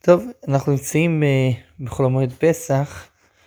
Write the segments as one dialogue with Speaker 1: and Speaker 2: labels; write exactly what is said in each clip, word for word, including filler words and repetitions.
Speaker 1: טוב, אנחנו נמצאים בחול המועד פסח,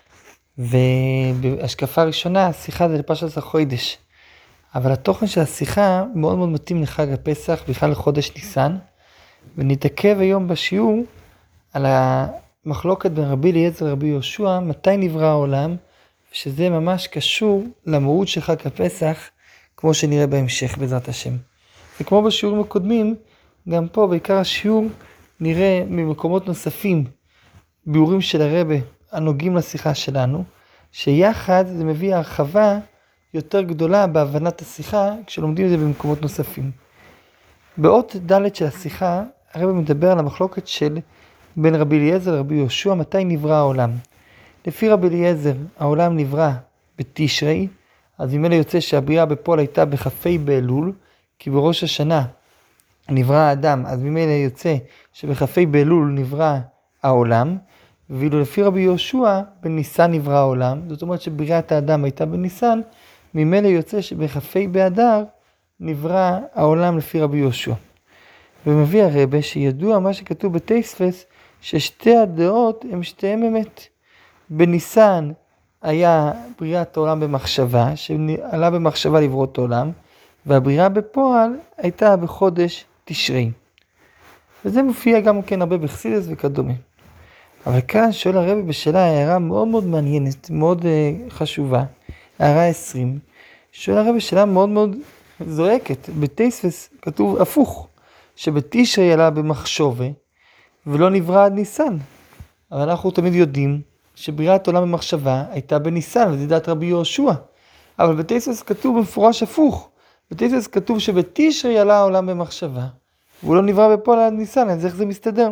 Speaker 1: ובהשקפה הראשונה השיחה זה לפרשת החודש. אבל התוכן של השיחה מאוד מאוד מתאים לחג הפסח, בכלל לחודש ניסן, ונתעכב היום בשיעור על המחלוקת בין רבי אליעזר ורבי יהושע, מתי נברא העולם, שזה ממש קשור למהות של חג הפסח, כמו שנראה בהמשך בעזרת השם. וכמו בשיעורים הקודמים, גם פה בעיקר השיעור נראה ממקומות נוספים, ביאורים של הרבה הנוגעים לשיחה שלנו, שיחד זה מביא הרחבה יותר גדולה בהבנת השיחה, כשלומדים את זה במקומות נוספים. באות ד' של השיחה, הרבה מדבר על המחלוקת של בין רבי אליעזר לרבי יהושע, מתי נברא העולם. לפי רבי אליעזר, העולם נברא בתשרי, אז ממילא יוצא שהבריאה בפועל הייתה בכ"ה באלול, כי בראש השנה נברא האדם, אז ממילא יוצא שבכ"ה באלול נברא העולם, ואילו לפי רבי יהושע בניסן נברא העולם, זאת אומרת שבריאת האדם הייתה בניסן, ממילא יוצא שבכ"ה באדר נברא העולם לפי רבי יהושע. ומביא הרבה שידוע מה שכתוב בתוספות, ששתי הדעות הם שתיהם אמת. בניסן היה בריאת העולם במחשבה, שעלה במחשבה לברות העולם, והבריאה בפועל הייתה בחודש תשרי. וזה מופיע גם כן הרבה בחסידות וכדומה. אבל כאן שואל הרבי בשאלה הערה מאוד מאוד מעניינת, מאוד uh, חשובה, הערה עשרים. שואל הרבי בשאלה מאוד מאוד זועקת. בתוספות כתוב הפוך, שבתשרי עלה במחשבה ולא נברא עד ניסן. אבל אנחנו תמיד יודעים שבריאת עולם במחשבה הייתה בניסן, וזה דעת רבי יהושע. אבל בתוספות כתוב במפורש הפוך. בתוספות כתוב שבתשרי עלה העולם במחשבה, והוא לא נברא בפועל עד ניסן, אז איך זה מסתדר?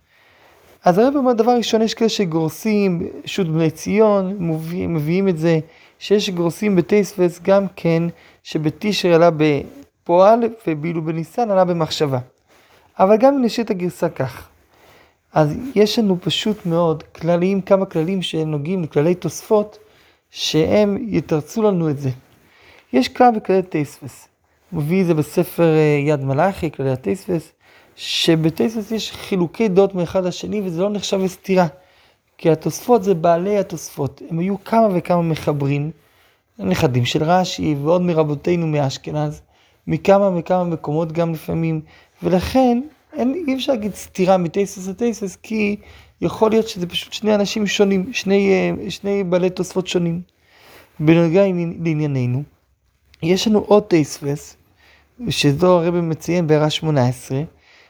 Speaker 1: אז הרב אומר, דבר ראשון, יש כאלה שגורסים, שו"ת בני ציון, מביאים, מביאים את זה, שיש גורסים בתוספות גם כן, שבתשרי עלה בפועל, ובילו בניסן עלה במחשבה. אבל גם אם נשאיר את הגרסה כך, אז יש לנו פשוט מאוד כללים, כמה כללים שנוגעים לכללי תוספות, שהם יתרצו לנו את זה. יש כלל בכללי תוספות, מביא את זה בספר יד מלאכי, כללי התוספות, שבתוספות יש חילוקי דעות מאחד לשני, וזה לא נחשב לסתירה. כי התוספות זה בעלי התוספות. הם היו כמה וכמה מחברים, נכדים של רש"י, ועוד מרבותינו מאשכנז, מכמה וכמה מקומות גם לפעמים, ולכן אין, אי אפשר להגיד סתירה מתוספות לתוספות, כי יכול להיות שזה פשוט שני אנשים שונים, שני, שני בעלי תוספות שונים. בנוגע לענייננו, יש לנו עוד תוספות, שזו הרבי מציין בהערה שמונה עשרה,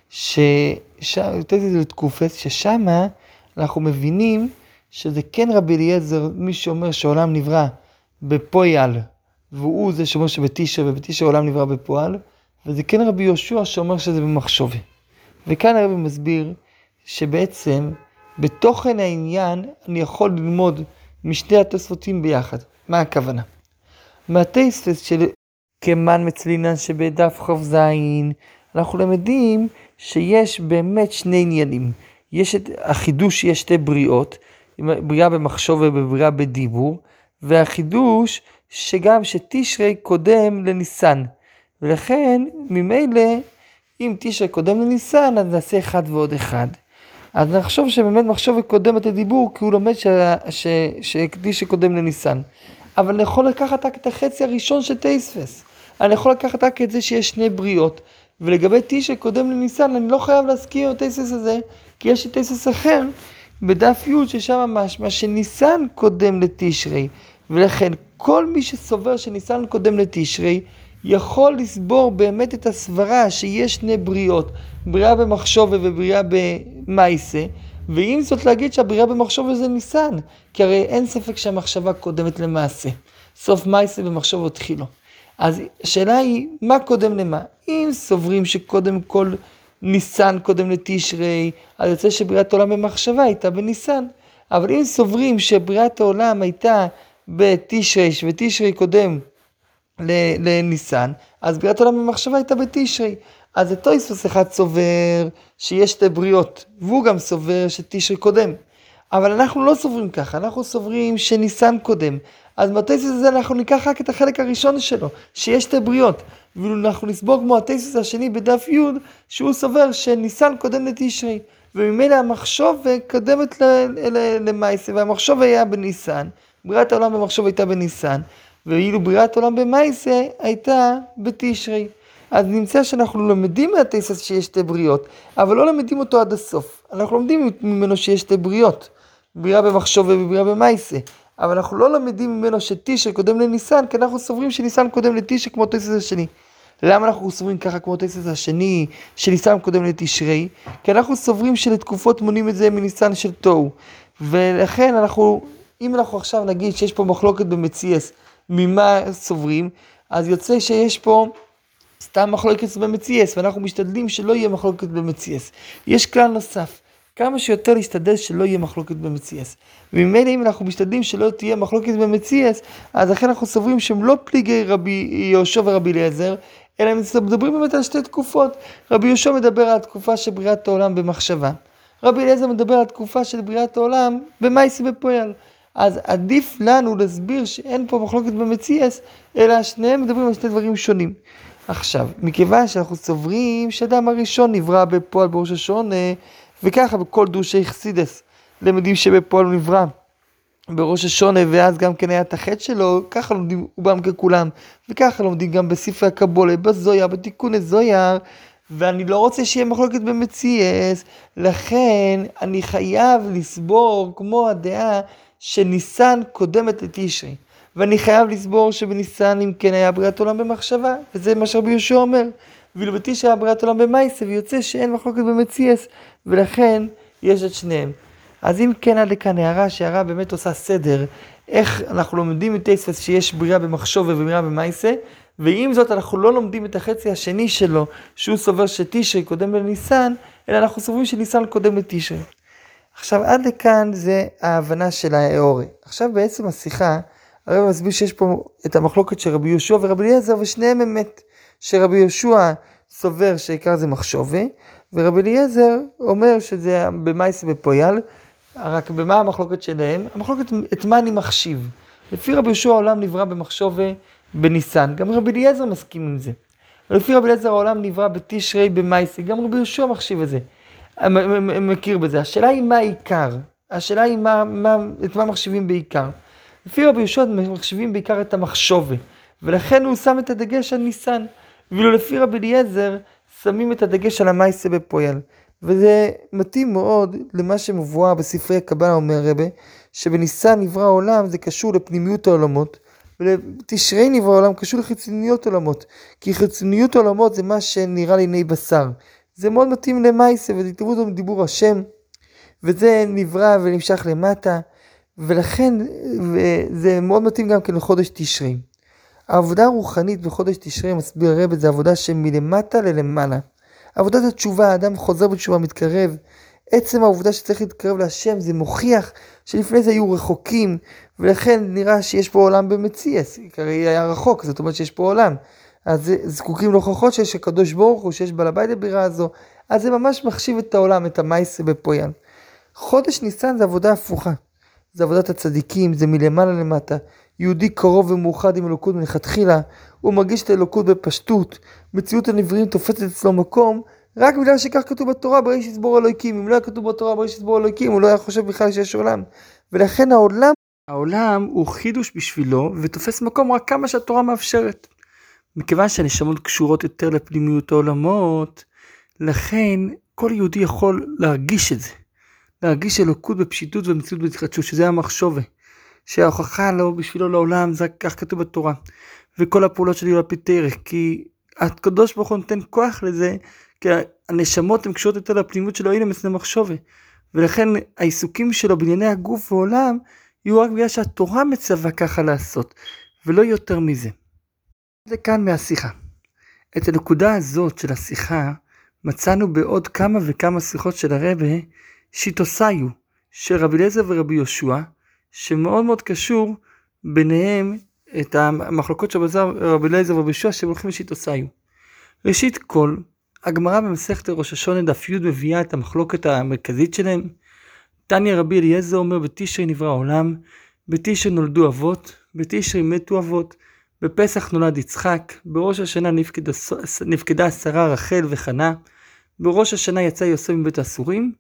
Speaker 1: שתוספות זה לתקופת, ששם אנחנו מבינים שזה כן רבי אליעזר, מי שאומר שהעולם נברא בפועל, והוא זה שאומר שבתשרי, ובתשרי העולם נברא בפועל, וזה כן רבי יהושע שאומר שזה במחשבה. וכאן הרבי מסביר שבעצם בתוכן העניין אני יכול ללמוד משני התוספותים ביחד. מה הכוונה? מהתוספות של כמן מצלינן שבדף חוב זין, אנחנו למדים שיש באמת שני עניינים. יש את החידוש, יש שתי בריאות, בריאה במחשוב ובבריאה בדיבור, והחידוש שגם שתשרי קודם לניסן. ולכן ממילא אם תשרי קודם לניסן, אז נעשה אחד ועוד אחד. אז נחשוב שבאמת מחשוב קודם את הדיבור, כי הוא לומד שתשרי קודם לניסן. אבל אני יכול לקחת רק את החצי הראשון של תוספות. אני יכול לקחת רק את זה שיש שני בריאות, ולגבי תשרי קודם לניסן, אני לא חייב להסכים עם התוספות הזה, כי יש לי תוספות אחר, בדף י' ששם ממש, מה שניסן קודם לתשרי, ולכן כל מי שסובר שניסן קודם לתשרי, יכול לסבור באמת את הסברה שיש שני בריאות, בריאה במחשבה ובריאה במעשה, ואם זאת להגיד שהבריאה במחשבה זה ניסן, כי הרי אין ספק שהמחשבה קודמת למעשה, סוף מעשה במחשבה תחילו. אז השאלה היא, מה קודם למה? אם סוברים שקודם כל ניסן קודם לתשרי, אז יוצא שבריאת העולם במחשבה הייתה בניסן. אבל אם סוברים שבריאת העולם הייתה בתשרי, ותשרי קודם לניסן, אז בריאת העולם במחשבה הייתה בתשרי. אז התוספות אחד סובר שיש שתי בריאות, והוא גם סובר שתשרי קודם. אבל אנחנו לא סוברים ככה, אנחנו סוברים שניסן קודם. אז בתוספות הזה אנחנו ניקח רק את החלק הראשון שלו, שיש שתי בריאות. ואנחנו נסבור כמו התוספות השני בדף י' שהוא סובר שניסן קודם לתשרי. וממילא המחשוב קדמת למעשה, והמחשוב היה בניסן, בריאת העולם במחשוב הייתה בניסן, ואילו בריאת העולם במעשה הייתה בתשרי. אז נמצא שאנחנו לומדים מהתייסס שיש שתי בריאות, אבל לא למדים אותו עד הסוף. אנחנו לומדים ממנו שיש שתי בריאות, בריאה במחשוב ובריאה במעשה. אבל אנחנו לא למדים ממנו שתשרי קודם לניסן, כי אנחנו סוברים שניסן קודם לתשרי כמו תייסס השני. למה אנחנו סוברים ככה כמו תייסס השני, שניסן קודם לתשרי? כי אנחנו סוברים שלתקופות מונים את זה מניסן של תוהו. ולכן אנחנו, אם אנחנו עכשיו נגיד שיש פה מחלוקת במציאס, ממה סוברים, אז יוצא שיש פה סתם מחלוקת במציאס, ואנחנו משתדלים שלא יהיה מחלוקת במציאס. יש כלל נוסף, כמה שיותר להשתדל שלא יהיה מחלוקת במציאס. וממילא אם אנחנו משתדלים שלא תהיה מחלוקת במציאס, אז לכן אנחנו סוברים שהם לא פליגי רבי יהושע ורבי אליעזר, אלא הם מדברים באמת על שתי תקופות. רבי יהושע מדבר על התקופה של בריאת העולם במחשבה. רבי אליעזר מדבר על התקופה של בריאת העולם במעשה בפועל. אז עדיף לנו להסביר שאין פה מחלוקת במציאס, אלא שניהם מדברים על שני דברים שונים. עכשיו, מכיוון שאנחנו סוברים שאדם הראשון נברא בפועל בראש השונה, וככה בכל דורשי חסידס, למדים שבפועל הוא נברא בראש השונה, ואז גם כן היה את החטא שלו, ככה לומדים רובם ככולם, וככה לומדים גם בספרי הקבולה, בזויה, בתיקוני זויה, ואני לא רוצה שיהיה מחלוקת במציאס, לכן אני חייב לסבור כמו הדעה שניסן קודמת לתשרי. ואני חייב לסבור שבניסן אם כן היה בריאת עולם במחשבה, וזה מה שרבי יהושע אומר. ואילו בתשרי היה בריאת עולם במעשה, ויוצא שאין מחלוקת במציאס, ולכן יש את שניהם. אז אם כן עד לכאן הערה, שהערה באמת עושה סדר, איך אנחנו לומדים את תייסס שיש בריאה במחשוב ובריאה במעשה, ועם זאת אנחנו לא לומדים את החצי השני שלו, שהוא סובר שתשרי קודם לניסן, אלא אנחנו סוברים שניסן קודם לתשרי. עכשיו עד לכאן זה ההבנה של האורי. עכשיו בעצם השיחה, הרב מסביר שיש פה את המחלוקת של רבי יהושע ורבי אליעזר, ושניהם אמת, שרבי יהושע סובר שעיקר זה מחשובה, ורבי אליעזר אומר שזה במעשה בפועל. רק במה המחלוקת שלהם? המחלוקת את מה אני מחשיב. לפי רבי יהושע העולם נברא במחשובה בניסן, גם רבי אליעזר מסכים עם זה. לפי רבי אליעזר העולם נברא בתשרי במעשה, גם רבי יהושע מחשיב את זה, מכיר בזה. השאלה היא מה העיקר, השאלה היא מה, מה, את מה מחשיבים בעיקר. לפי רבי יהושע מחשיבים בעיקר את המחשובה, ולכן הוא שם את הדגש על ניסן, ואילו לפי רבי אליעזר שמים את הדגש על המעשה בפועל. וזה מתאים מאוד למה שמבואר בספרי הקבלה, אומר רבי, שבניסן נברא העולם זה קשור לפנימיות העולמות, ולתשרי נברא העולם קשור לחיצוניות עולמות, כי חיצוניות עולמות זה מה שנראה לעיני בשר. זה מאוד מתאים למעשה, ותכתבו אותו מדיבור השם, וזה נברא ונמשך למטה, ולכן זה מאוד מתאים גם כן לחודש תשרי. העבודה הרוחנית בחודש תשרי, מסביר הרב, זה עבודה שמלמטה ללמעלה. עבודת התשובה, האדם חוזר בתשובה, מתקרב. עצם העובדה שצריך להתקרב להשם, זה מוכיח שלפני זה היו רחוקים, ולכן נראה שיש פה עולם במציאס, כרי היה רחוק, זאת אומרת שיש פה עולם. אז זקוקים להוכחות שיש הקדוש ברוך הוא, שיש בעל הבית לבירה הזו, אז זה ממש מחשיב את העולם, את המעשה בפועל. חודש ניסן זה עבודה הפוכה, זה עבודת הצדיקים, זה מלמעלה למטה. יהודי קרוב ומאוחד עם אלוקות מלכתחילה, הוא מרגיש את האלוקות בפשטות, מציאות הנבראים תופסת אצלו מקום, רק בגלל שכך כתוב בתורה, בראשית ברא אלוהים. אם לא היה כתוב בתורה, בראשית ברא אלוהים, הוא לא היה חושב בכלל שיש עולם. ולכן העולם, העולם הוא חידוש בשבילו, ותופס מקום רק כמה שהתורה מאפשרת. מכיוון שהנשמות קשורות יותר לפנימיות העולמות, לכן כל יהודי יכול להרגיש את זה. להרגיש אלוקות בפשיטות ומציאות בהתחדשות, שזה המחשבה. שההוכחה לו בשבילו לעולם, זה כך כתוב בתורה. וכל הפעולות שלי על פי תרח, כי הקדוש ברוך הוא נותן כוח לזה, כי הנשמות הן קשורות יותר לפנימיות שלו, הנה מצנה מחשבה. ולכן העיסוקים שלו בענייני הגוף ועולם, יהיו רק בגלל שהתורה מצווה ככה לעשות, ולא יותר מזה. זה כאן מהשיחה. את הנקודה הזאת של השיחה, מצאנו בעוד כמה וכמה שיחות של הרבי, שיתוסיו, של רבי אליעזר ורבי יהושע, שמאוד מאוד קשור ביניהם את המחלוקות של רבי אליעזר ורבי יהושע, שהם הולכים לשיתוסיו. ראשית כל, הגמרא במסכת ראש השונה דף י' מביאה את המחלוקת המרכזית שלהם. תניא רבי אליעזר אומר, בתשרי נברא העולם, בתשרי נולדו אבות, בתשרי מתו אבות, בפסח נולד יצחק, בראש השנה נפקדה, נפקדה שרה רחל וחנה, בראש השנה יצא יוסף מבית האסורים,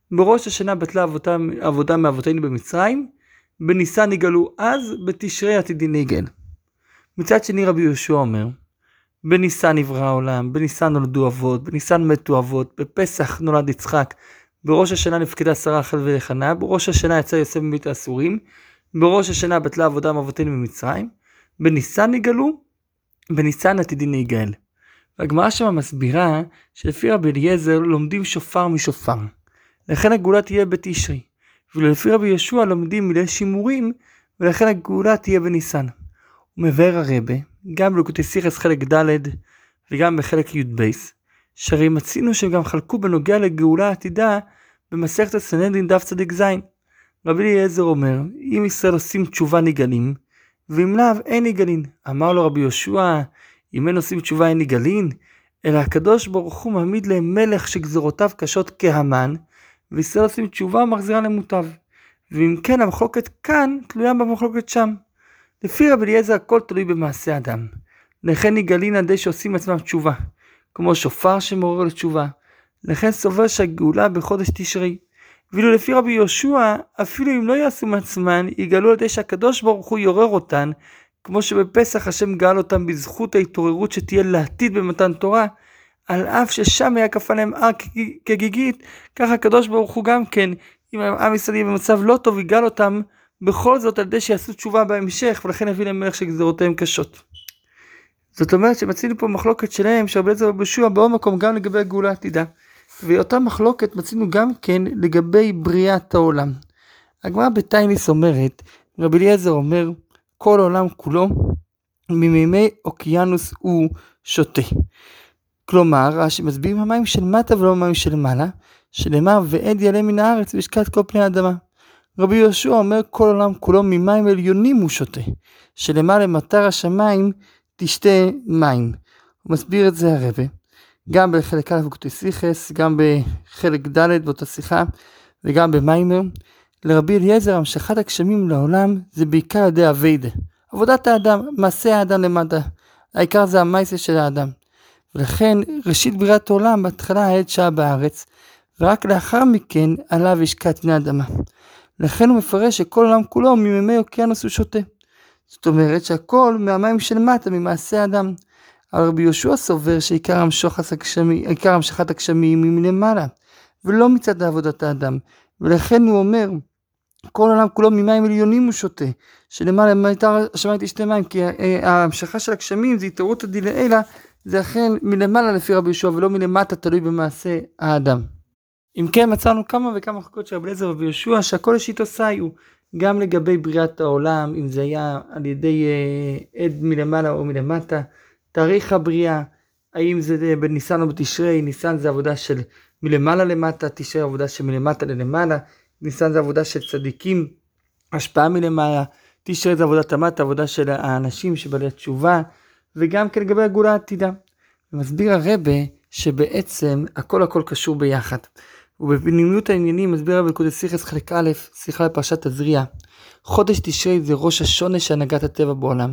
Speaker 1: בראש השנה בטלה עבודה, עבודה מאבותינו במצרים, בניסן נגאלו אז, בתשרי עתידין להיגאל. מצד שני רבי יהושע אומר, בניסן נברא העולם, בניסן נולדו אבות, בניסן מתו אבות, בפסח נולד יצחק, בראש השנה נפקדה שרה רחל ולחנה, בראש השנה יצא יוסף מבית האסורים, בראש השנה בטלה עבודה מאבותינו במצרים, בניסן נגאלו, בניסן עתידין להיגאל. והגמרא שמה מסבירה שלפי רבי אליעזר לומדים שופר משופר, לכן הגאולה תהיה בתשרי, ולפי רבי יהושע לומדים מילי שימורים, ולכן הגאולה תהיה בניסן. הוא מבאר הרבה, גם בליקוטי סיכס חלק ד' וגם בחלק י' בייס, שהרי מצינו שהם גם חלקו בנוגע לגאולה עתידה במסכת הסנהדרין דף צדיק זין. רבי אליעזר אומר, אם ישראל עושים תשובה נגאלים, ואם לאו אין נגאלין. אמר לו רבי יהושע, אם אין עושים תשובה אין נגאלין, אלא הקדוש ברוך הוא מעמיד להם מלך שגזרותיו קשות כהמן, וישראל עושים תשובה ומחזירה למוטב. ואם כן המחלוקת כאן תלויה במחלוקת שם. לפי רבי אליעזר הכל תלוי במעשה אדם. לכן נגאלין על ידי שעושים עצמם תשובה, כמו שופר שמעורר לתשובה. לכן סובר שהגאולה בחודש תשרי. ואילו לפי רבי יהושע, אפילו אם לא יעשו מעצמן, יגאלו על ידי שהקדוש ברוך הוא יורר אותן, כמו שבפסח השם גאל אותם בזכות ההתעוררות שתהיה לעתיד במתן תורה, על אף ששם היה כפה להם הר כגיגית, ככה הקדוש ברוך הוא גם כן, אם עם ישראל יהיה במצב לא טוב, יגאל אותם בכל זאת על ידי שיעשו תשובה בהמשך, ולכן יביא להם מלך שגזרותיהם קשות. זאת אומרת שמצינו פה מחלוקת שלהם, שרבי אליעזר ורבי יהושע בעוד מקום גם לגבי הגאולה העתידה. ואותה מחלוקת מצינו גם כן לגבי בריאת העולם. הגמרא בתייניס אומרת, רבי אליעזר אומר, כל העולם כולו ממימי אוקיינוס הוא שותה. כלומר, רש"י מסביר המים של מטה ולא המים של מעלה, שנאמר ועד יעלה מן הארץ וישקע כל פני האדמה. רבי יהושע אומר כל העולם כולו ממים עליונים הוא שותה, שלמעלה מטר השמיים תשתה מים. הוא מסביר את זה הרבה, גם בחלק א' בליקוטי סיכס, גם בחלק ד' באותה שיחה, וגם במיימר. לרבי אליעזר המשכת הגשמים לעולם זה בעיקר ידי אביידה, עבודת האדם, מעשה האדם למטה, העיקר זה המעשה של האדם. ולכן ראשית בריאת העולם בהתחלה העד שעה בארץ, ורק לאחר מכן עליו ישקע פני האדמה. לכן הוא מפרש שכל העולם כולו ממימי אוקיינוס הוא שותה. זאת אומרת שהכל מהמים של מטה, ממעשה האדם. אבל רבי יהושע סובר שעיקר המשכת הגשמים היא מלמעלה, ולא מצד עבודת האדם. ולכן הוא אומר, כל העולם כולו ממים עליונים הוא שותה, שלמעלה מטר השמיים תשתה מים, כי ההמשכה של הגשמים זה התעוררות הדילאלה, זה אכן מלמעלה לפי רבי יהושע, ולא מלמטה תלוי במעשה האדם. אם כן מצאנו כמה וכמה חלקות של רבי אליעזר ורבי יהושע, שהכל לשיטו סייעו, גם לגבי בריאת העולם, אם זה היה על ידי אה, עד מלמעלה או מלמטה, תאריך הבריאה, האם זה בניסן או בתשרי, ניסן זה עבודה של מלמעלה למטה, תשרי עבודה של מלמטה ללמעלה, ניסן זה עבודה של צדיקים, השפעה מלמעלה, תשרי זה עבודת המטה, עבודה של האנשים שבעלי התשובה, וגם כן לגבי הגאולה העתידה. מסביר הרבה שבעצם הכל הכל קשור ביחד. ובפנימיות העניינים מסביר הרבה בליקוטי סיכס חלק א', שיחה לפרשת תזריע. חודש תשרי זה ראש השונה של הנהגת הטבע בעולם.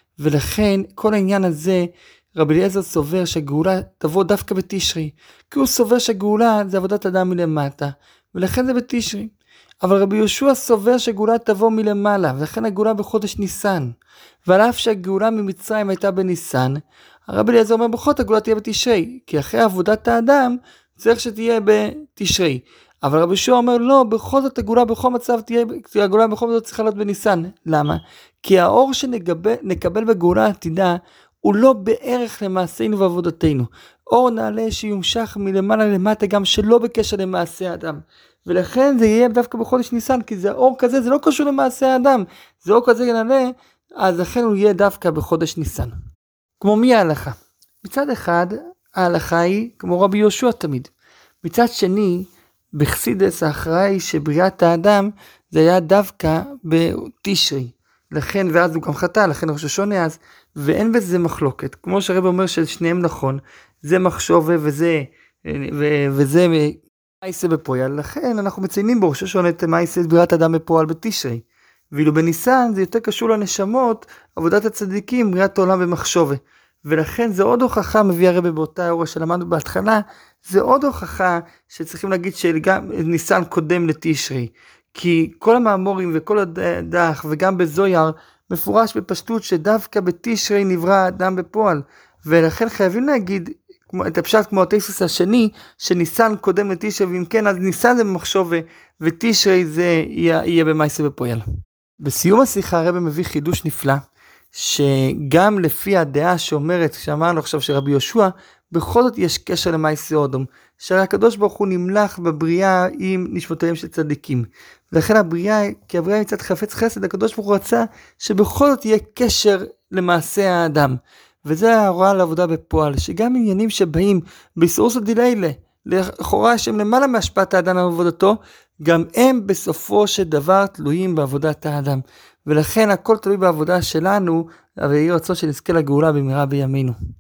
Speaker 1: ולכן כל העניין הזה, רבי אליעזר סובר שהגאולה תבוא דווקא בתשרי. כי הוא סובר שהגאולה זה עבודת אדם מלמטה, ולכן זה בתשרי. אבל רבי יהושע סובר שהגאולה תבוא מלמעלה, ולכן הגאולה בחודש ניסן. ועל אף שהגאולה ממצרים הייתה בניסן, הרבי אליעזר אומר בכל זאת הגאולה תהיה בתשרי, כי אחרי עבודת האדם צריך שתהיה בתשרי. אבל רבי יהושע אומר לא, בכל זאת הגאולה בכל מצב תהיה, הגאולה בכל זאת צריכה להיות בניסן. למה? כי האור שנקבל בגאולה העתידה הוא לא בערך למעשינו ועבודתנו. אור נעלה שיומשך מלמעלה למטה גם שלא בקשר למעשה האדם. ולכן זה יהיה דווקא בחודש ניסן, כי זה אור כזה, זה לא קשור למעשה האדם. זה אור כזה נעלה, אז לכן הוא יהיה דווקא בחודש ניסן. כמו מי ההלכה? מצד אחד, ההלכה היא כמו רבי יהושע תמיד. מצד שני, בחסידס האחראי שבריאת האדם, זה היה דווקא בתשרי. לכן, ואז הוא גם חטא, לכן ראש השונה אז, ואין בזה מחלוקת. כמו שהרב אומר ששניהם נכון, זה מחשוב וזה, ו- וזה מייסה בפועל. לכן אנחנו מציינים בראש השונה את מייסה בריאת האדם בפועל בתשרי. ואילו בניסן זה יותר קשור לנשמות, עבודת הצדיקים, בריאת העולם במחשבה. ולכן זה עוד הוכחה, מביא הרב באותה אורה שלמדנו בהתחלה, זה עוד הוכחה שצריכים להגיד שגם ניסן קודם לתשרי, כי כל המאמורים וכל הדח וגם בזויר מפורש בפשטות שדווקא בתשרי נברא האדם בפועל, ולכן חייבים להגיד את הפשט כמו התייסוס השני, שניסן קודם לתשרי, ואם כן אז ניסן זה במחשבה ותשרי זה יהיה, יהיה במעשה בפועל. בסיום השיחה הרב מביא חידוש נפלא, שגם לפי הדעה שאומרת, שאמרנו עכשיו שרבי יהושע, בכל זאת יש קשר למעשה אודום, שהרי הקדוש ברוך הוא נמלך בבריאה עם נשמותיהם של צדיקים. ולכן הבריאה, כי הבריאה מצד חפץ חסד, הקדוש ברוך הוא רצה שבכל זאת יהיה קשר למעשה האדם. וזה ההוראה לעבודה בפועל, שגם עניינים שבאים ביסורסא דיליילה, לכאורה שהם למעלה מהשפעת האדם בעבודתו, גם הם בסופו של דבר תלויים בעבודת האדם. ולכן הכל תלוי בעבודה שלנו, אבל יהי רצון שנזכה לגאולה במהרה בימינו.